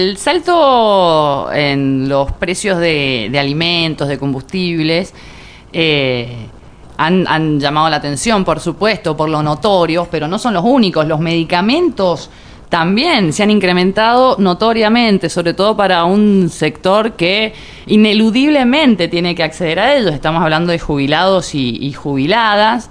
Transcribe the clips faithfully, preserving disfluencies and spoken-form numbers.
El salto en los precios de, de alimentos, de combustibles, eh, han, han llamado la atención, por supuesto, por lo notorios, pero no son los únicos. Los medicamentos también se han incrementado notoriamente, sobre todo para un sector que ineludiblemente tiene que acceder a ellos. Estamos hablando de jubilados y, y jubiladas.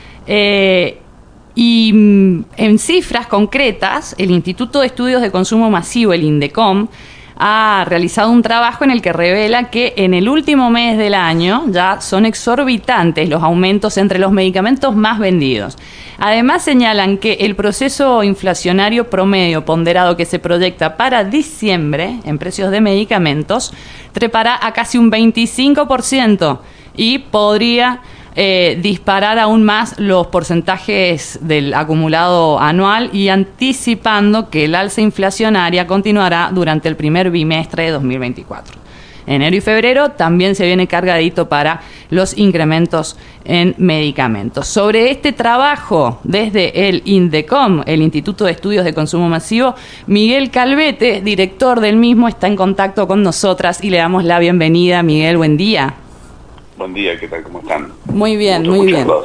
Eh, y en cifras concretas, el Instituto de Estudios de Consumo Masivo, el INDECOM, ha realizado un trabajo en el que revela que en el último mes del año ya son exorbitantes los aumentos entre los medicamentos más vendidos. Además señalan que el proceso inflacionario promedio ponderado que se proyecta para diciembre en precios de medicamentos trepará a casi un veinticinco por ciento y podría Eh, disparar aún más los porcentajes del acumulado anual y anticipando que el alza inflacionaria continuará durante el primer bimestre de dos mil veinticuatro. Enero y febrero también se viene cargadito para los incrementos en medicamentos. Sobre este trabajo, desde el INDECOM, el Instituto de Estudios de Consumo Masivo, Miguel Calvete, director del mismo, está en contacto con nosotras y le damos la bienvenida. Miguel, buen día. Buen día, ¿qué tal? ¿Cómo están? Muy bien, Mucho, muy bien.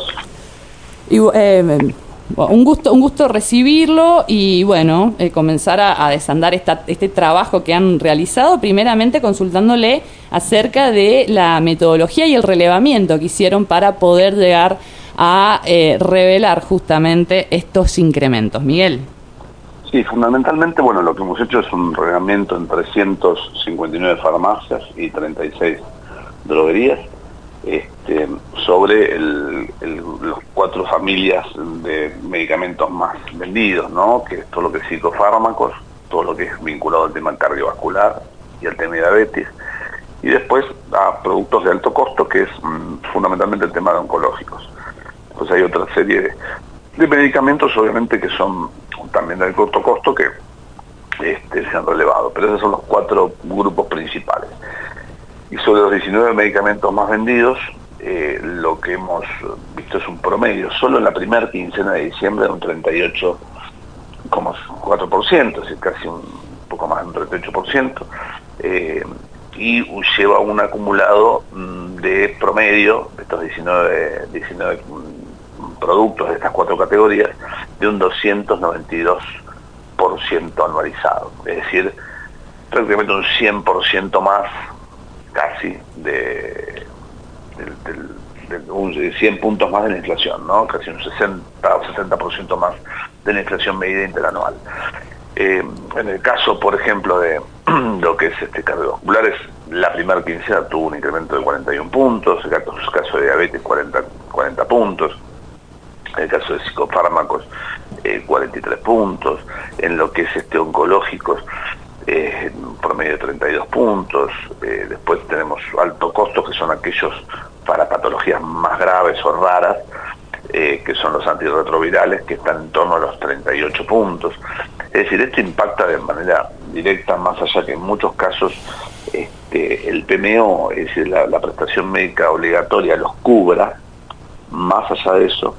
Y, eh, un gusto, un gusto recibirlo y bueno, eh, comenzar a, a desandar esta, este trabajo que han realizado, primeramente consultándole acerca de la metodología y el relevamiento que hicieron para poder llegar a eh, revelar justamente estos incrementos. Miguel. Sí, fundamentalmente, bueno, lo que hemos hecho es un relevamiento en trescientas cincuenta y nueve farmacias y treinta y seis droguerías. Este, sobre el, el, los cuatro familias de medicamentos más vendidos, ¿no? Que es todo lo que es psicofármacos, todo lo que es vinculado al tema cardiovascular y al tema de diabetes, y después a productos de alto costo, que es mmm, fundamentalmente el tema de oncológicos. Pues hay otra serie de, de medicamentos, obviamente, que son también de alto costo, que este, se han relevado, pero esos son los cuatro grupos principales. Y sobre los diecinueve medicamentos más vendidos, eh, lo que hemos visto es un promedio, solo en la primera quincena de diciembre, de un treinta y ocho coma cuatro por ciento, es decir, casi un poco más de un treinta y ocho por ciento, eh, y lleva un acumulado mm, de promedio de estos diecinueve, diecinueve productos de estas cuatro categorías, de un doscientos noventa y dos por ciento anualizado, es decir, prácticamente un cien por ciento más, casi de, de, de, de un cien puntos más de la inflación, ¿no? Casi un sesenta o setenta por ciento más de la inflación medida interanual. Eh, en el caso, por ejemplo, de lo que es este cardiovasculares, la primera quincena tuvo un incremento de cuarenta y un puntos, el caso, el caso de diabetes cuarenta, cuarenta puntos, en el caso de psicofármacos eh, cuarenta y tres puntos, en lo que es este oncológicos, Eh, en un promedio de treinta y dos puntos, eh, después tenemos alto costo, que son aquellos para patologías más graves o raras, eh, que son los antirretrovirales, que están en torno a los treinta y ocho puntos. Es decir, esto impacta de manera directa, más allá que en muchos casos este, el P M O, es decir, la, la prestación médica obligatoria, los cubra. Más allá de eso,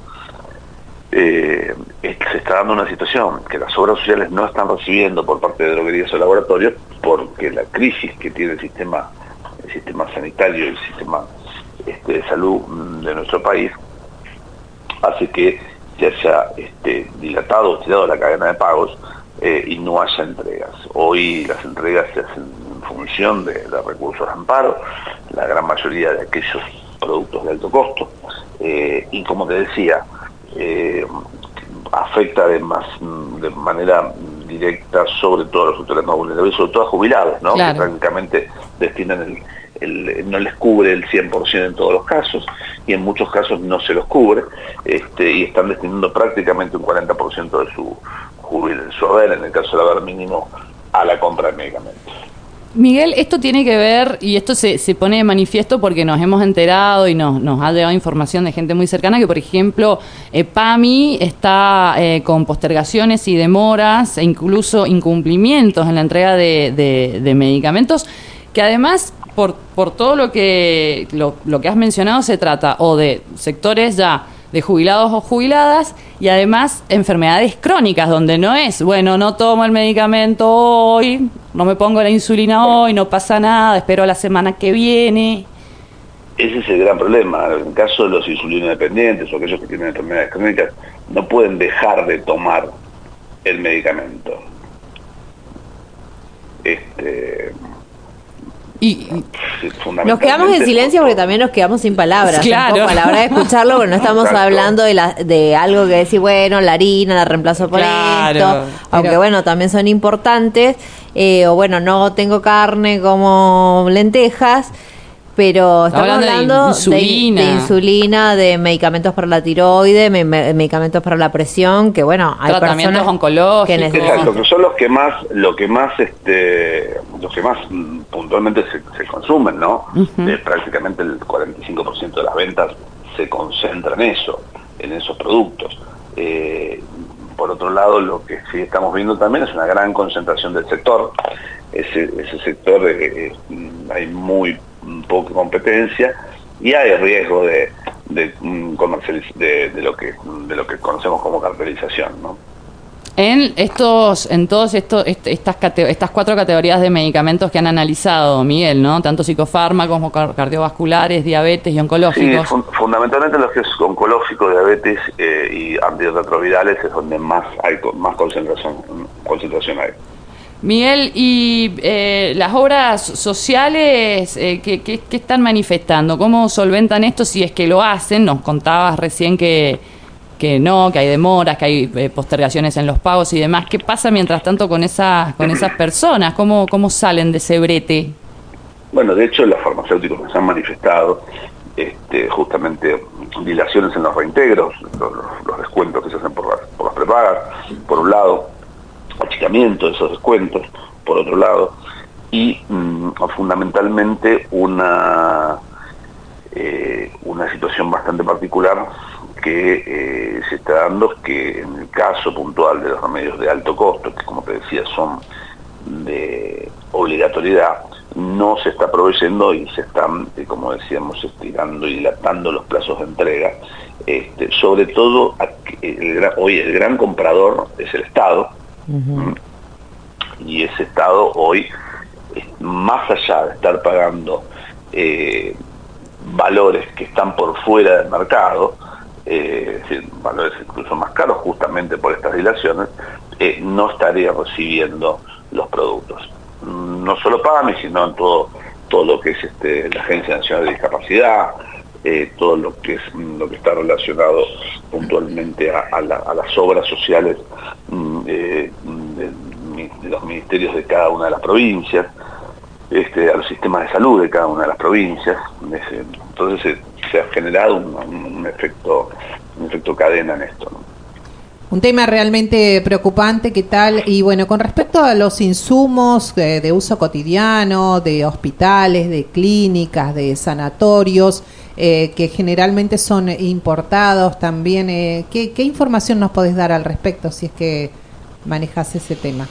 Eh, se está dando una situación que las obras sociales no están recibiendo por parte de droguerías o laboratorios, porque la crisis que tiene el sistema el sistema sanitario y el sistema este, de salud de nuestro país hace que se haya este, dilatado o estirado la cadena de pagos eh, y no haya entregas. Hoy las entregas se hacen en función de, de recursos de amparo, la gran mayoría de aquellos productos de alto costo, eh, y como te decía, Eh, afecta de más de manera directa sobre todo a los sectores más vulnerables, sobre todo a jubilados, ¿no? Claro. Que prácticamente destinan el, el, no les cubre el cien por ciento en todos los casos, y en muchos casos no se los cubre, este, y están destinando prácticamente un cuarenta por ciento de su jubil, su haber, en el caso del haber mínimo, a la compra de medicamentos. Miguel, esto tiene que ver, y esto se, se pone de manifiesto porque nos hemos enterado y nos, nos ha llegado información de gente muy cercana que, por ejemplo, eh, PAMI está eh, con postergaciones y demoras e incluso incumplimientos en la entrega de, de, de medicamentos, que además, por, por todo lo que, lo, lo que has mencionado, se trata o de sectores ya de jubilados o jubiladas, y además enfermedades crónicas, donde no es, bueno, no tomo el medicamento hoy, no me pongo la insulina hoy, no pasa nada, espero la semana que viene. Ese es el gran problema. En el caso de los insulinodependientes o aquellos que tienen enfermedades crónicas, no pueden dejar de tomar el medicamento. Este... Y, nos quedamos en silencio porque también nos quedamos sin palabras. Claro. Un poco a la hora de escucharlo, porque no estamos Exacto. hablando de, la, de algo que decir, bueno, la harina la reemplazo por claro, esto, aunque pero... bueno, también son importantes, eh, o bueno, no tengo carne como lentejas, pero estamos hablando, hablando de, insulina. De, de insulina, de medicamentos para la tiroide, me, me, medicamentos para la presión, que bueno, hay tratamientos oncológicos. Que necesitan. Exacto, que son los que más, lo que más, este, los que más puntualmente se, se consumen, ¿no? Uh-huh. Eh, prácticamente el cuarenta y cinco por ciento de las ventas se concentra en eso, en esos productos. Eh, por otro lado, lo que sí estamos viendo también es una gran concentración del sector. Ese, ese sector eh, eh, hay muy poca competencia y hay riesgo de de, comercializ- de de lo que de lo que conocemos como cartelización, ¿no? En estos, en todos estos, est- estas cate- estas cuatro categorías de medicamentos que han analizado, Miguel, ¿no? Tanto psicofármacos como car- cardiovasculares, diabetes y oncológicos. Sí, fun- fundamentalmente los que es oncológico, diabetes eh, y antirretrovirales es donde más hay co- más concentración concentración hay. Miguel, y eh, las obras sociales, eh, ¿qué, qué, ¿qué están manifestando? ¿Cómo solventan esto si es que lo hacen? Nos contabas recién que, que no, que hay demoras, que hay eh, postergaciones en los pagos y demás. ¿Qué pasa mientras tanto con esas, con esas personas? ¿Cómo, cómo salen de ese brete? Bueno, de hecho, los farmacéuticos nos han manifestado este, justamente dilaciones en los reintegros, los, los descuentos que se hacen por las, por las prepagas, por un lado, achicamiento de esos descuentos, por otro lado, y mmm, fundamentalmente una eh, una situación bastante particular que eh, se está dando, que en el caso puntual de los remedios de alto costo, que como te decía son de obligatoriedad, no se está proveyendo y se están, eh, como decíamos, estirando y dilatando los plazos de entrega. Este, sobre todo, el gran, hoy el gran comprador es el Estado. Uh-huh. Y ese Estado hoy, más allá de estar pagando eh, valores que están por fuera del mercado, eh, es decir, valores incluso más caros justamente por estas dilaciones, eh, no estaría recibiendo los productos. No solo PAMI, sino en todo, todo lo que es este, la Agencia Nacional de Discapacidad, eh, todo lo que es lo que está relacionado puntualmente a, a, la, a las obras sociales eh, de, de los ministerios de cada una de las provincias, este, a los sistemas de salud de cada una de las provincias. Entonces se, se ha generado un, un efecto un efecto cadena en esto, ¿no? Un tema realmente preocupante, ¿qué tal? Y bueno, con respecto a los insumos de, de uso cotidiano, de hospitales, de clínicas, de sanatorios, eh, que generalmente son importados también, eh, ¿qué, ¿qué información nos podés dar al respecto si es que manejas ese tema?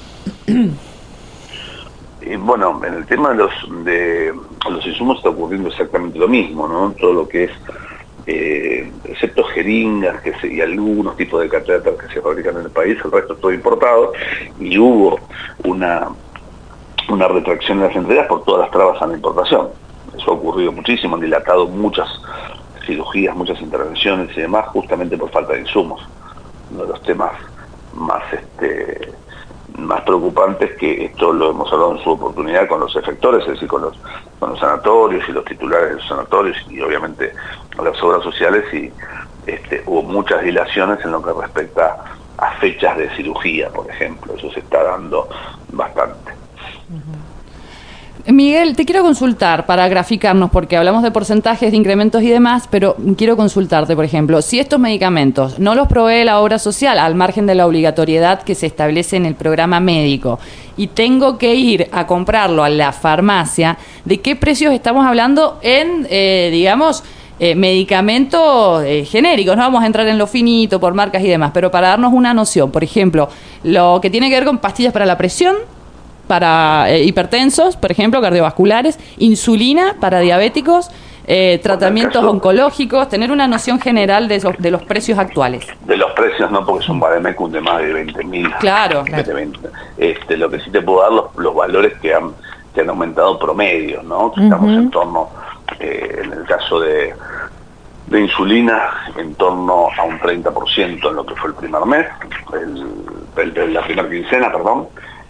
Y bueno, en el tema de los, de los insumos está ocurriendo exactamente lo mismo, ¿no? Todo lo que es Eh, excepto jeringas que se, y algunos tipos de catéteres que se fabrican en el país, el resto es todo importado, y hubo una una retracción de las entregas por todas las trabas a la importación. Eso ha ocurrido muchísimo, han dilatado muchas cirugías, muchas intervenciones y demás, justamente por falta de insumos. Uno de los temas más este más preocupantes, que esto lo hemos hablado en su oportunidad con los efectores, es decir, con los, con los sanatorios y los titulares de los sanatorios y obviamente las obras sociales, y este, hubo muchas dilaciones en lo que respecta a fechas de cirugía, por ejemplo. Eso se está dando bastante. Uh-huh. Miguel, te quiero consultar para graficarnos, porque hablamos de porcentajes, de incrementos y demás, pero quiero consultarte, por ejemplo, si estos medicamentos no los provee la obra social, al margen de la obligatoriedad que se establece en el programa médico, y tengo que ir a comprarlo a la farmacia, ¿de qué precios estamos hablando en, eh, digamos, eh, medicamentos eh, genéricos? No vamos a entrar en lo finito por marcas y demás, pero para darnos una noción, por ejemplo, lo que tiene que ver con pastillas para la presión, para eh, hipertensos, por ejemplo, cardiovasculares, insulina para diabéticos, eh, tratamientos caso, oncológicos, tener una noción general de, esos, de los precios actuales. De los precios no, porque es un Bademecum de más de veinte mil. Claro. Este, lo que sí te puedo dar los, los valores que han, que han aumentado promedios, ¿no? Que uh-huh. Estamos en torno, eh, en el caso de, de insulina, en torno a un treinta por ciento en lo que fue el primer mes, el, el, la primera quincena, perdón.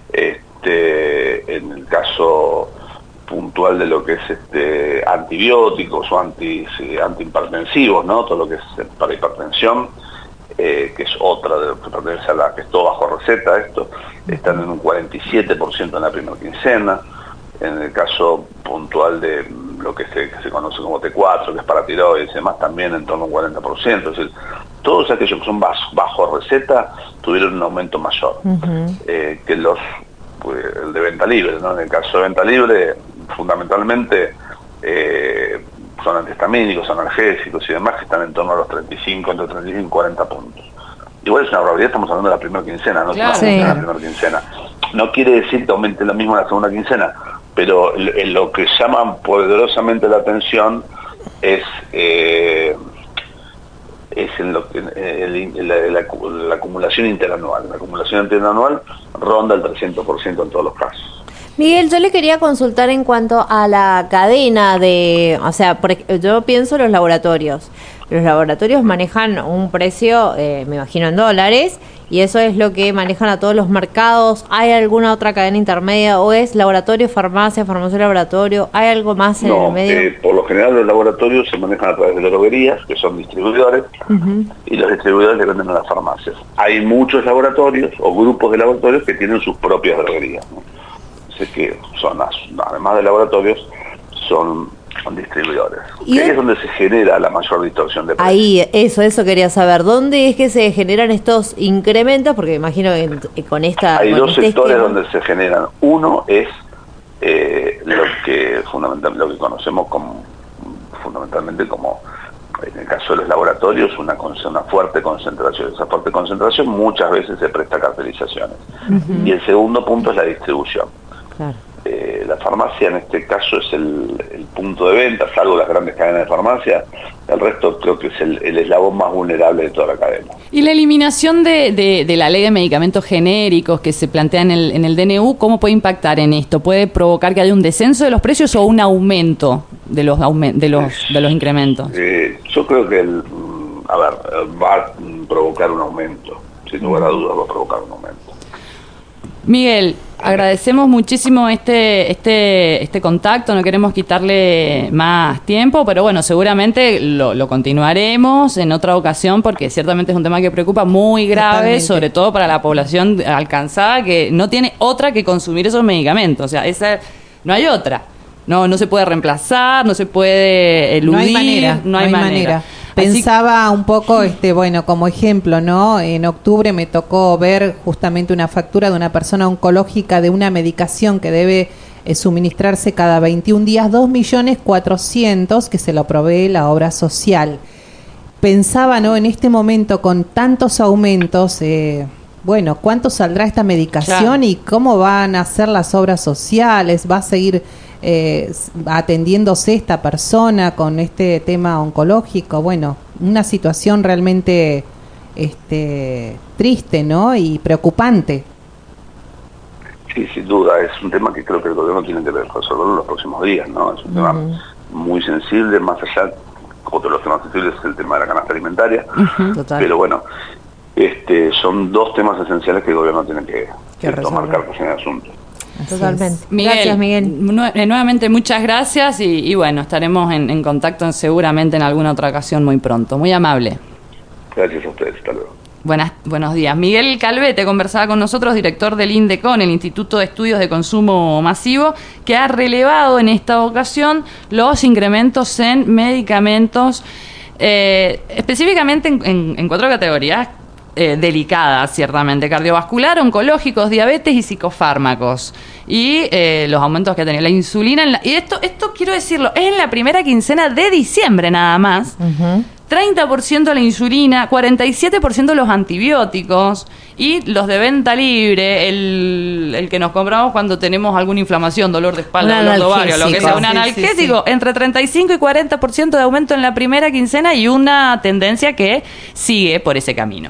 Este, en el caso puntual de lo que es este antibióticos o anti, antihipertensivos, ¿no? Todo lo que es para hipertensión, eh, que es otra de lo que pertenece a la que es todo bajo receta, esto, están en un cuarenta y siete por ciento en la primera quincena. En el caso puntual de lo que se, que se conoce como T cuatro, que es para tiroides y demás, también en torno a un cuarenta por ciento. Es decir, todos aquellos que son bajo, bajo receta tuvieron un aumento mayor uh-huh. eh, que los pues, el de venta libre, ¿no? En el caso de venta libre, fundamentalmente eh, son antihistamínicos, analgésicos y demás, que están en torno a los treinta y cinco, entre treinta y cinco y cuarenta puntos. Igual es una barbaridad, estamos hablando de la primera quincena, no claro, estamos sí. de la primera quincena. No quiere decir que aumente lo mismo en la segunda quincena, pero en lo que llama poderosamente la atención es eh, es en lo que el, el, la, la, la acumulación interanual. La acumulación interanual ronda el trescientos por ciento en todos los casos. Miguel, yo le quería consultar en cuanto a la cadena de, o sea, por, yo pienso en los laboratorios. Los laboratorios manejan un precio, eh, me imagino en dólares, y eso es lo que manejan a todos los mercados. ¿Hay alguna otra cadena intermedia o es laboratorio, farmacia, farmacia, laboratorio? ¿Hay algo más en no, el medio? Eh, por lo general los laboratorios se manejan a través de las droguerías, que son distribuidores, uh-huh. y los distribuidores le venden a las farmacias. Hay muchos laboratorios o grupos de laboratorios que tienen sus propias droguerías, ¿no? Así que son, además de laboratorios, son, son distribuidores. Y ahí es donde se genera la mayor distorsión de precios. Ahí, eso, eso quería saber. ¿Dónde es que se generan estos incrementos? Porque imagino que con esta... Hay con dos este sectores esquema... donde se generan. Uno es eh, lo que fundamental, lo que conocemos como fundamentalmente como, en el caso de los laboratorios, una, una fuerte concentración. Esa fuerte concentración muchas veces se presta a cartelizaciones. Uh-huh. Y el segundo punto es la distribución. Claro. Eh, la farmacia en este caso es el, el punto de venta, salvo las grandes cadenas de farmacia. El resto creo que es el, el eslabón más vulnerable de toda la cadena. Y la eliminación de, de, de la ley de medicamentos genéricos que se plantea en el, en el D N U, ¿cómo puede impactar en esto? ¿Puede provocar que haya un descenso de los precios o un aumento de los aument- de los de los incrementos? Eh, yo creo que el, a ver, va a provocar un aumento, sin lugar a dudas va a provocar un aumento. Miguel, agradecemos muchísimo este este este contacto, no queremos quitarle más tiempo, pero bueno, seguramente lo, lo continuaremos en otra ocasión porque ciertamente es un tema que preocupa muy grave, totalmente. Sobre todo para la población alcanzada que no tiene otra que consumir esos medicamentos, o sea, esa no hay otra. No, no se puede reemplazar, no se puede eludir, no hay manera. No hay, no hay manera. manera. Pensaba Así... un poco, este, bueno, como ejemplo, ¿no? En octubre me tocó ver justamente una factura de una persona oncológica de una medicación que debe eh, suministrarse cada veintiún días, dos millones cuatrocientos, que se lo provee la obra social. Pensaba, ¿no? En este momento, con tantos aumentos, eh, bueno, ¿cuánto saldrá esta medicación claro. y cómo van a ser las obras sociales? ¿Va a seguir eh, atendiéndose esta persona con este tema oncológico? Bueno, una situación realmente este, triste, ¿no? Y preocupante. Sí, sin duda, es un tema que creo que el gobierno tiene que resolverlo en los próximos días, ¿no? Es un uh-huh. tema muy sensible, más allá, otro de los temas sensibles es el tema de la canasta alimentaria, uh-huh. pero bueno, este, son dos temas esenciales que el gobierno tiene que, que tomar cartas en el asunto. Totalmente. Miguel, gracias, Miguel. Nu- nuevamente muchas gracias y, y bueno, estaremos en, en contacto seguramente en alguna otra ocasión muy pronto. Muy amable. Gracias a ustedes, hasta luego. Buenas, buenos días. Miguel Calvete conversaba con nosotros, director del INDECON, el Instituto de Estudios de Consumo Masivo, que ha relevado en esta ocasión los incrementos en medicamentos, eh, específicamente en, en, en cuatro categorías eh, delicadas, ciertamente: cardiovascular, oncológicos, diabetes y psicofármacos. Y eh, los aumentos que ha tenido la insulina. En la, y esto, esto quiero decirlo, es en la primera quincena de diciembre nada más. Uh-huh. treinta por ciento la insulina, cuarenta y siete por ciento los antibióticos y los de venta libre, el, el que nos compramos cuando tenemos alguna inflamación, dolor de espalda, dolor de ovario, lo que sea, un analgésico, sí, sí, sí. entre treinta y cinco y cuarenta por ciento de aumento en la primera quincena y una tendencia que sigue por ese camino.